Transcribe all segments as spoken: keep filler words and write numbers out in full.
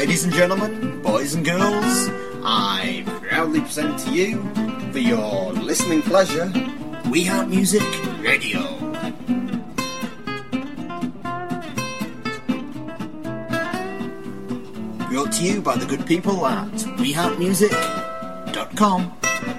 Ladies and gentlemen, boys and girls, I proudly present to you, for your listening pleasure, We Heart Music Radio. Brought to you by the good people at we heart music dot com.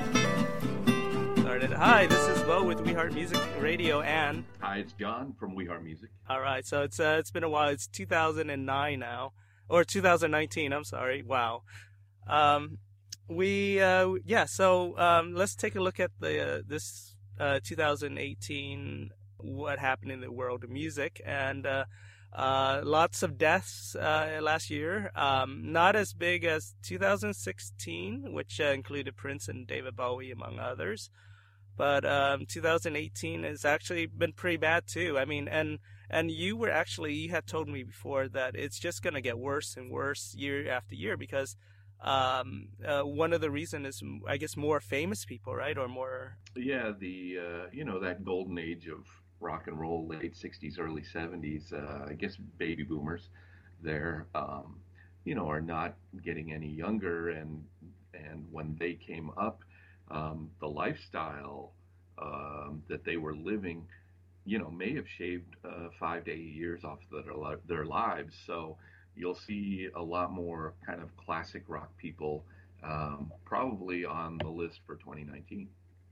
Hi, this is Bo with We Heart Music Radio, and hi, it's John from We Heart Music. All right, so it's uh, it's been a while. It's two thousand nine now, or two thousand nineteen. I'm sorry. Wow. Um, we uh, yeah. So um, let's take a look at the uh, this uh, two thousand eighteen. What happened in the world of music, and uh, uh, lots of deaths uh, last year. Um, not as big as two thousand sixteen, which uh, included Prince and David Bowie, among others. But um, two thousand eighteen has actually been pretty bad too. I mean, and and you were actually, you had told me before that it's just going to get worse and worse year after year because um, uh, one of the reasons is, I guess, more famous people, right? Or more. Yeah, the, uh, you know, that golden age of rock and roll, late sixties, early seventies, uh, I guess baby boomers there, um, you know, are not getting any younger. And, and when they came up, Um, the lifestyle um, that they were living, you know, may have shaved uh, five to eight years off their, their lives. So you'll see a lot more kind of classic rock people um, probably on the list for twenty nineteen.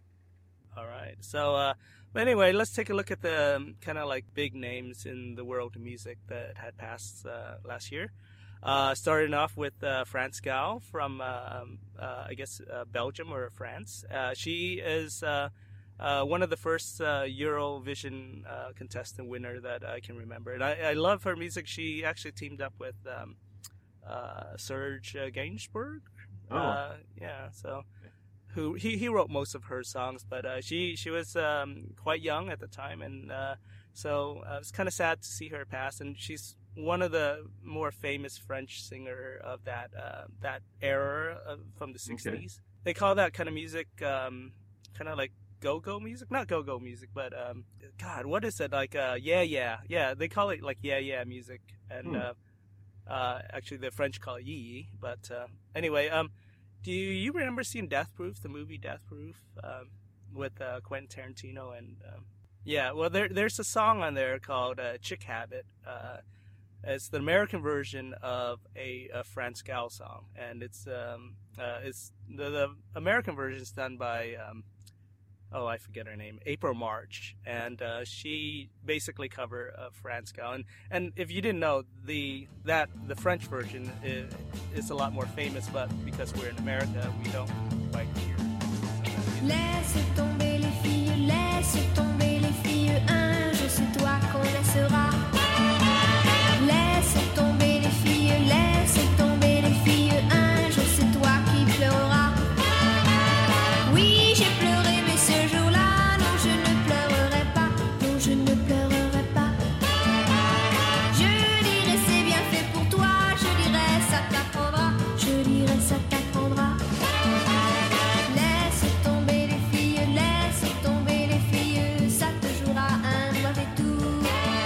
All right. So, uh, but anyway, let's take a look at the um, kind of like big names in the world of music that had passed uh, last year. Uh, starting off with uh, Frans Gal from, uh, uh, I guess, uh, Belgium or France. Uh, she is uh, uh, one of the first uh, Eurovision uh, contestant winner that I can remember. And I, I love her music. She actually teamed up with um, uh, Serge Gainsbourg. Oh. Uh, yeah, so who he, he wrote most of her songs, but uh, she, she was um, quite young at the time. And uh, so uh, it's kind of sad to see her pass. And she's one of the more famous French singer of that uh, that era of, from the sixties. Okay. They call that kind of music um, kind of like go-go music. Not go-go music, but um, God, what is it? Like uh, yeah, yeah. Yeah, they call it like yeah, yeah music. And hmm. uh, uh, actually the French call it yee. But uh, anyway, um, do you remember seeing Death Proof, the movie Death Proof, um, with uh, Quentin Tarantino? And um, yeah, well, there there's a song on there called uh, Chick Habit. Uh, It's the American version of a, a Frans Gal song, and it's um uh, it's the, the American version is done by um oh I forget her name April March, and uh, she basically covered uh, Frans Gal, and and if you didn't know, the that the French version is, is a lot more famous, but because we're in America, we don't quite hear. Laisse tomber les filles, laisse tomber les filles, un jour c'est toi qu'on laissera. Laisse tomber les filles, laisse tomber les filles, un jour c'est toi qui pleureras. Oui, j'ai pleuré, mais ce jour-là, non, je ne pleurerai pas, non, je ne pleurerai pas. Je dirai c'est bien fait pour toi, je dirai ça t'apprendra, je dirai ça t'apprendra. Laisse tomber les filles, laisse tomber les filles, ça te jouera un mauvais tour.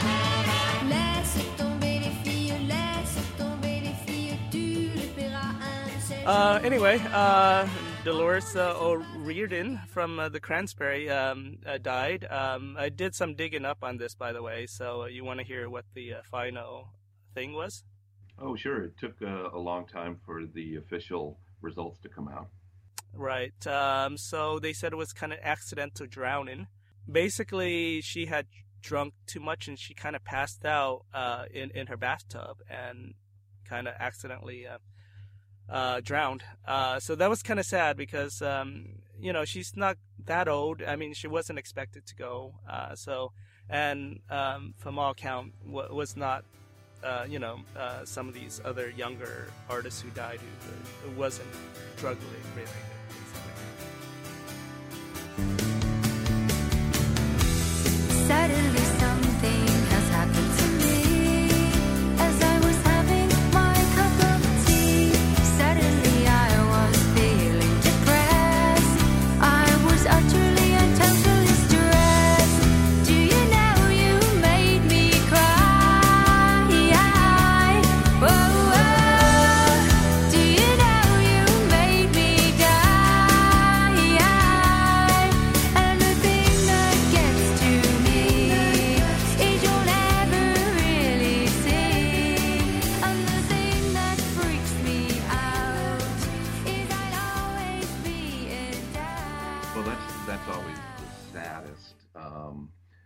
Laisse tomber les filles, laisse tomber les filles, tu le paieras un de ces jours. Uh, anyway, uh, Dolores uh, O'Riordan from uh, the Cransberry um, uh, died. Um, I did some digging up on this, by the way, so uh, you want to hear what the uh, final thing was? Oh, sure. It took uh, a long time for the official results to come out. Right. Um, so they said it was kind of accidental drowning. Basically, she had drunk too much and she kind of passed out uh, in, in her bathtub and kind of accidentally uh, uh, drowned. Uh, so that was kind of sad because, um, you know, she's not that old. I mean, she wasn't expected to go. Uh, so, and um, from all account, w- was not, uh, you know, uh, some of these other younger artists who died who, who wasn't struggling really. Suddenly something has happened to me. As I was having my cup of tea, suddenly I was feeling depressed. I was utterly and totally stressed. Do you know you made me cry? Whoa, whoa.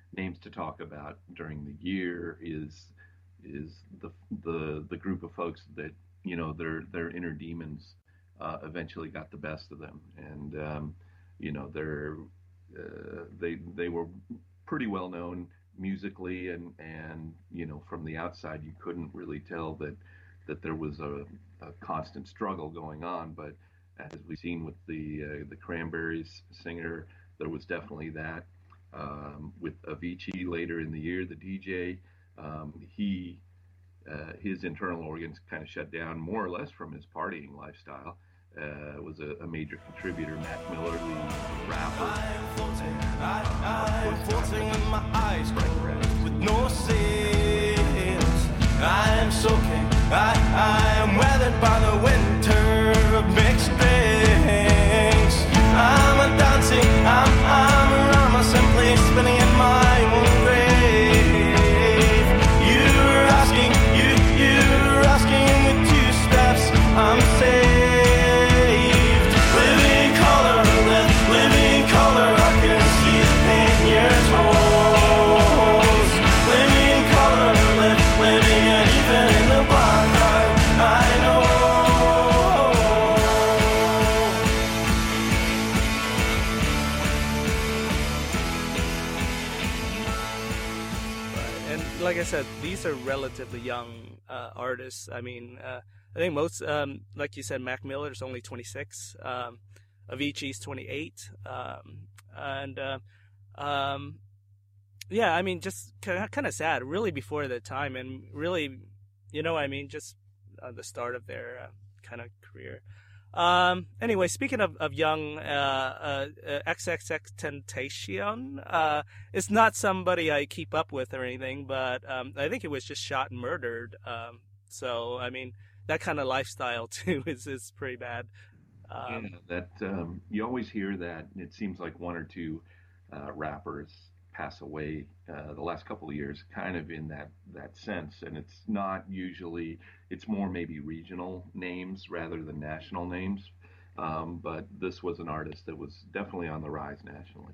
names to talk about during the year is is the the the group of folks that, you know, their their inner demons uh, eventually got the best of them, and um, you know they're uh, they they were pretty well known musically, and and you know, from the outside you couldn't really tell that that there was a, a constant struggle going on, but as we've seen with the uh, the Cranberries singer, there was definitely that. Um, with Avicii later in the year, the D J, um, he uh, his internal organs kind of shut down more or less from his partying lifestyle. Uh, was a, a major contributor. Mac Miller, the rapper. I'm floating, I, I'm floating with my eyes closed, with no sails. I'm soaking, I, I'm weathered by the winter of mixed drinks. I'm a dancing, I'm, I'm a rama, simply spinning in my own grave. You're asking, you, you're asking with two steps, I'm saved. Living color, live, living color, I can see the pain in your toes. Living color, live, living, and even in the black eye, I know. And like I said, these are relatively young uh, artists. I mean, uh, I think most, um, like you said, Mac Miller is only twenty-six. Um, Avicii's twenty-eight. Um, and, uh, um, yeah, I mean, just kind of sad, really before their time, and really, you know what I mean, just uh, the start of their uh, kind of career. Um, anyway, speaking of, of young, uh, uh, X X X Tentacion, uh, it's not somebody I keep up with or anything, but, um, I think it was just shot and murdered. Um, so, I mean, that kind of lifestyle too is, is pretty bad. Um, yeah, that, um, you always hear that. It seems like one or two, uh, rappers pass away, uh, the last couple of years, kind of in that, that sense. And it's not usually, it's more maybe regional names rather than national names. Um, but this was an artist that was definitely on the rise nationally.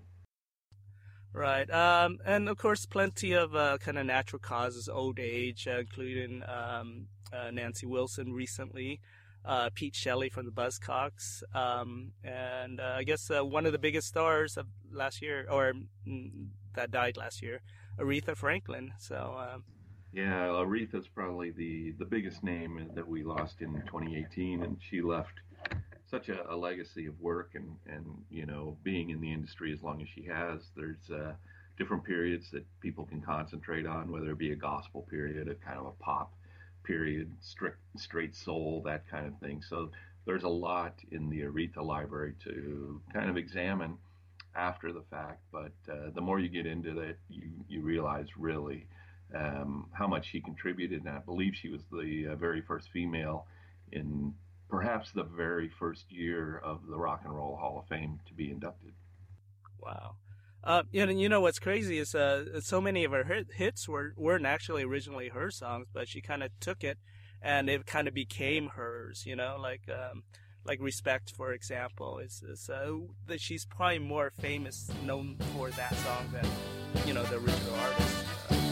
Right. Um, and of course, plenty of, uh, kind of natural causes, old age, uh, including, um, uh, Nancy Wilson recently, uh, Pete Shelley from the Buzzcocks, um, and, uh, I guess, uh, one of the biggest stars of last year, or, mm, that died last year, Aretha Franklin. So, um, yeah, Aretha's probably the, the biggest name that we lost in twenty eighteen, and she left such a, a legacy of work, and, and, you know, being in the industry as long as she has, there's uh, different periods that people can concentrate on, whether it be a gospel period, a kind of a pop period, strict, straight soul, that kind of thing. So there's a lot in the Aretha library to kind of examine after the fact, but uh, the more you get into it, you, you realize really um, how much she contributed, and I believe she was the uh, very first female in perhaps the very first year of the Rock and Roll Hall of Fame to be inducted. Wow. Uh, you know, you know what's crazy is uh, so many of her hit, hits were, weren't actually originally her songs, but she kind of took it and it kind of became hers, you know, like um, like Respect, for example, is, is uh, that she's probably more famous, known for that song than, you know, the original artist.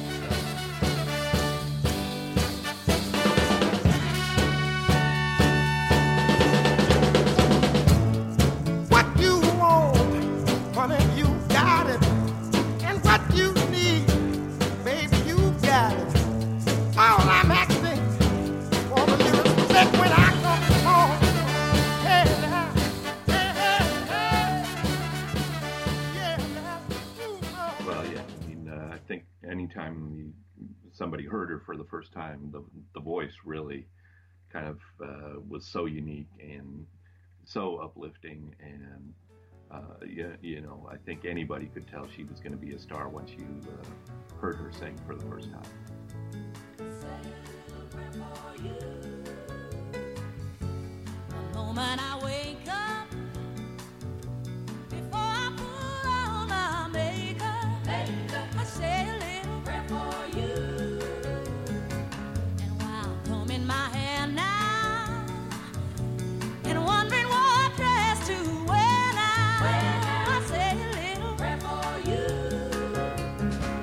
What you want, honey, you got it. And what you need, baby, you got it. All I'm asking for a little respect when I come home. Hey, now, hey, hey, hey. Yeah, now, you know. Well, yeah, I mean, uh, I think anytime the, somebody heard her for the first time, the the voice really kind of uh, was so unique and so uplifting, and uh, yeah, you know, I think anybody could tell she was going to be a star once you uh, heard her sing for the first time. The moment I wake up, before I put on my makeup, I say a little prayer for you. And while combing my hair now, and wondering what dress to wear now, I say a little prayer for you.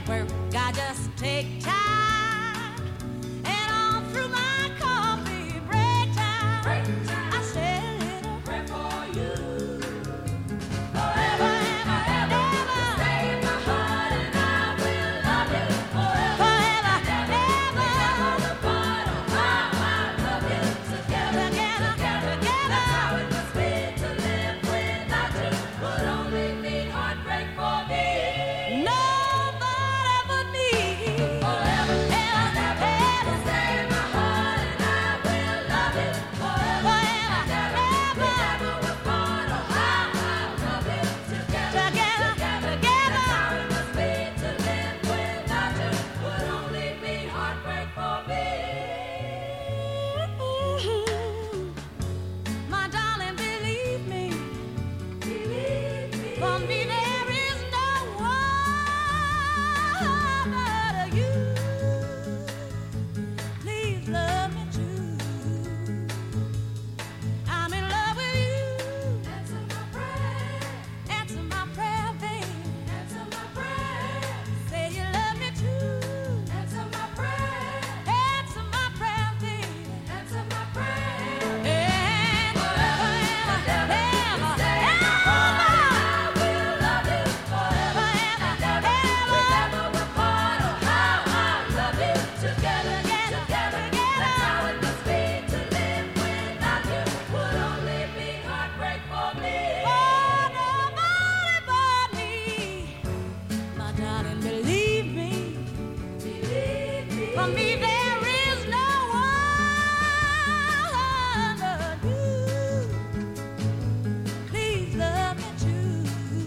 where God just take time and all through my coffee break time. Break time. I said a little prayer for you. Forever and ever, ever. Stay in my heart and I will love you forever. Forever and ever. Never apart. Oh, how I love you together, together, together. That's how it must be to live without you. Would only mean heartbreak for me. Nobody but me. Forever and ever. Stay in my heart and I will love you forever and ever. We never apart. Oh, how I love you together, together, together. That's how it must be to live without you. Would only be heartbreak for me. My darling, believe me. Believe me. For me there is no one but you. Please love me too. I'm in love with you. Answer my prayer. Answer my prayer, babe. Answer my prayer. Say you love me too. Answer my prayer. Answer my prayer, babe. Answer my prayer. And forever and ever, ever, ever. I will love you forever and ever. We never apart. Oh, how I love you together, together, together. That's how it must be to live without you. Would only be heartbreak for me. Oh, nobody but me. My darling, believe me. Believe me. For me there is no one but you. Please love me too.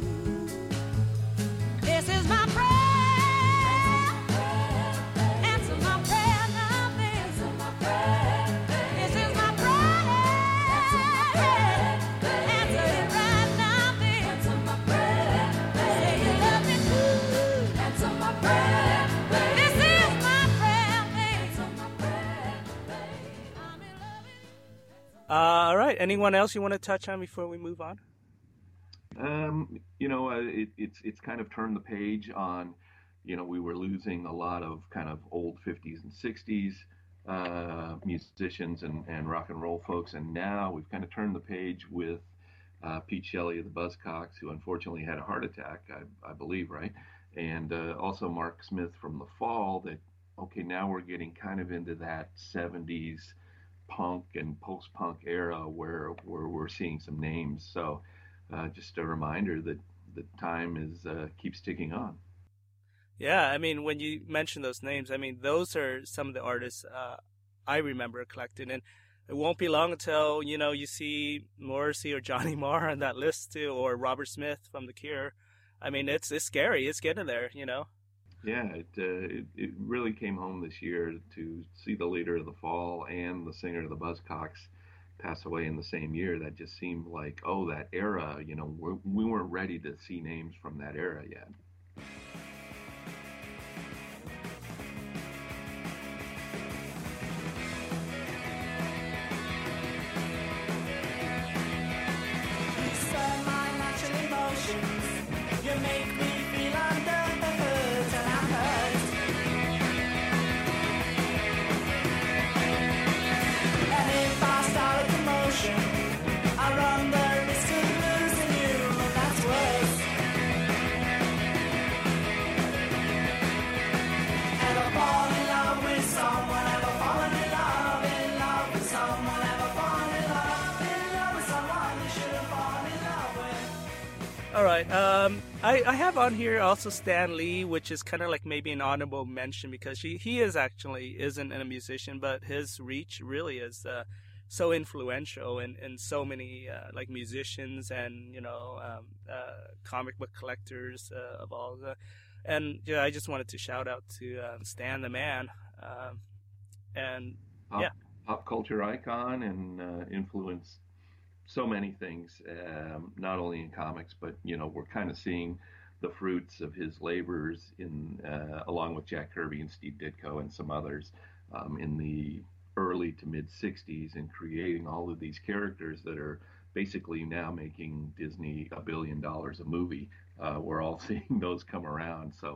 This is my prayer. Answer my prayer now, babe. Answer my prayer. This is my prayer. Answer it right now, babe. Answer my prayer. Say you love me too. Answer my prayer. This is my prayer, babe. Answer my prayer, babe. I'm in love with you. Uh, all right. Anyone else you want to touch on before we move on? Um, you know, uh, it, it's it's kind of turned the page on. You know, we were losing a lot of kind of old fifties and sixties uh, musicians and, and rock and roll folks, and now we've kind of turned the page with uh, Pete Shelley of the Buzzcocks, who unfortunately had a heart attack, I, I believe, right? And uh, also Mark Smith from The Fall. That okay, now we're getting kind of into that seventies punk and post-punk era where where we're seeing some names. So uh, just a reminder that the time is uh, keeps ticking on. Yeah, I mean, when you mention those names, I mean, those are some of the artists uh, I remember collecting. And it won't be long until, you know, you see Morrissey or Johnny Marr on that list too, or Robert Smith from The Cure. I mean, it's it's scary. It's getting there, you know. Yeah, it, uh, it it really came home this year to see the leader of The Fall and the singer of the Buzzcocks pass away in the same year. That just seemed like, oh, that era, you know, we're, we weren't ready to see names from that era yet. You stir my natural emotions. You make me feel under the hood and I'm hurt. And if I start a commotion, I run the risk of losing you, and that's worse. Ever fall in love with someone? Ever fallen in love, in love with someone? Ever fallen in love, in love with someone you shouldn't fall in love with? All right. Um, I, I have on here also Stan Lee, which is kind of like maybe an honorable mention because he, he is actually isn't a musician, but his reach really is uh, so influential in, in so many uh, like musicians and, you know, um, uh, comic book collectors uh, of all the. And yeah, I just wanted to shout out to uh, Stan the man. Um, and Pop, yeah. pop culture icon and uh, influenced so many things, um, not only in comics, but, you know, we're kind of seeing the fruits of his labors in, uh, along with Jack Kirby and Steve Ditko and some others um, in the early to mid sixties and creating all of these characters that are basically now making Disney a billion dollars a movie. Uh, we're all seeing those come around. So,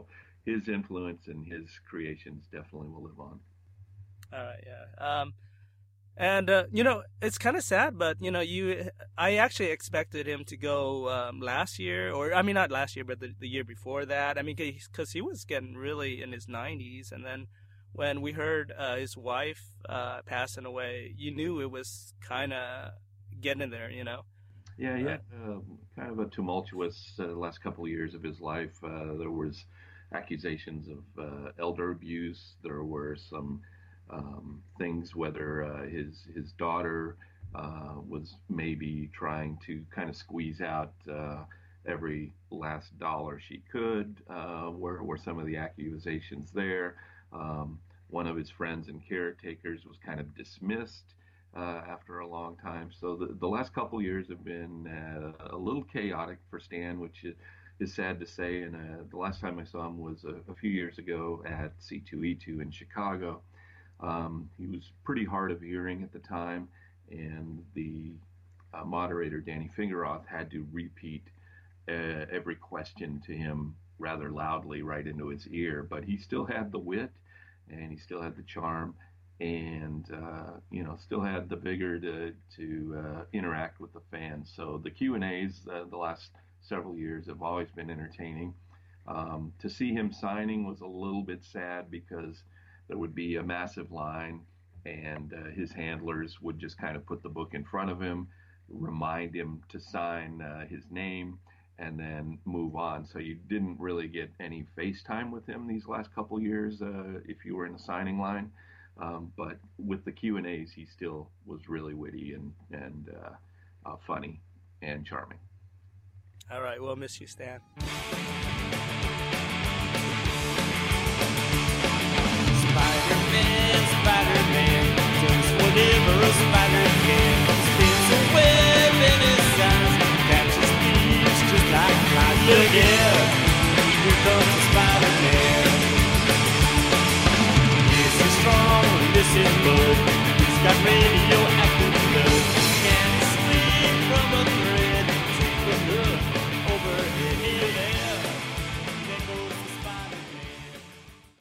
his influence and his creations definitely will live on. All right, yeah. Um, and uh, you know, it's kind of sad, but you know, you, I actually expected him to go um, last year, or I mean, not last year, but the, the year before that. I mean, because he was getting really in his nineties, and then when we heard uh, his wife uh, passing away, you knew it was kind of getting there, you know. Yeah, he had uh, kind of a tumultuous uh, last couple of years of his life. Uh, there was accusations of uh, elder abuse. There were some um, things, whether uh, his his daughter uh, was maybe trying to kind of squeeze out uh, every last dollar she could, uh, were, were some of the accusations there. Um, one of his friends and caretakers was kind of dismissed uh, after a long time. So the, the last couple of years have been uh, a little chaotic for Stan, which is, is sad to say. And uh, the last time I saw him was a, a few years ago at C two E two in Chicago. Um, he was pretty hard of hearing at the time, and the uh, moderator, Danny Fingeroth, had to repeat uh, every question to him rather loudly right into his ear. But he still had the wit, and he still had the charm, and uh, you know, still had the vigor to to uh, interact with the fans. So the Q and A's uh, the last several years have always been entertaining. Um, to see him signing was a little bit sad because there would be a massive line, and uh, his handlers would just kind of put the book in front of him, remind him to sign uh, his name, and then move on. So you didn't really get any FaceTime with him these last couple years uh, if you were in the signing line. Um, but with the Q and A's, he still was really witty and, and uh, uh, funny and charming. All right, we'll miss you, Stan. Spider-Man, Spider-Man, does whatever a spider can. Spins a web in his eyes, catches thieves just like flies. Look out, here comes the Spider-Man. Yes, he's strong, this is Bud. He's got radioactive